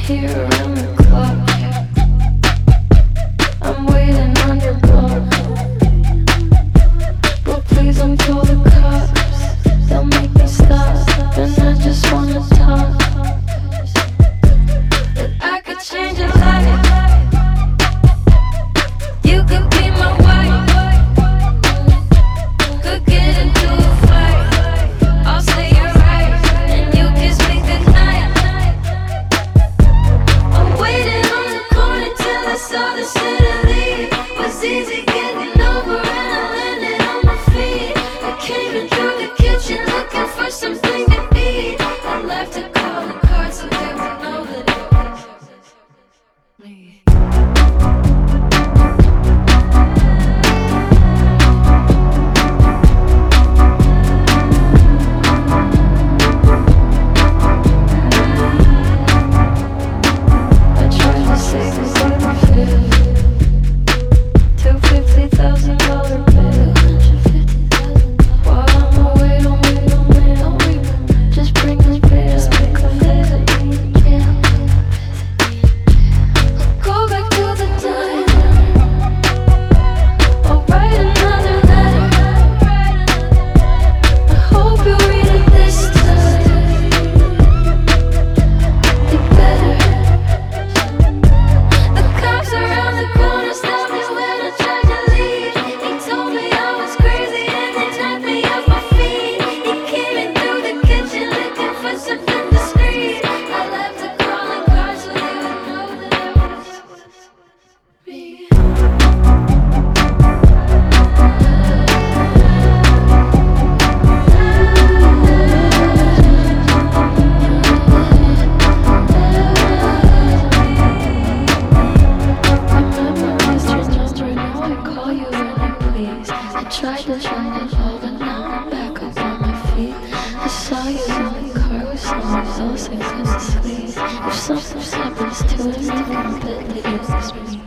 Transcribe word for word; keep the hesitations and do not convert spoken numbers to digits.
Tried to shine it all, but now I'm back up on my feet. I saw you in the car with someone else, I couldn't sleep. If something happens to us, then I bet that you'll me.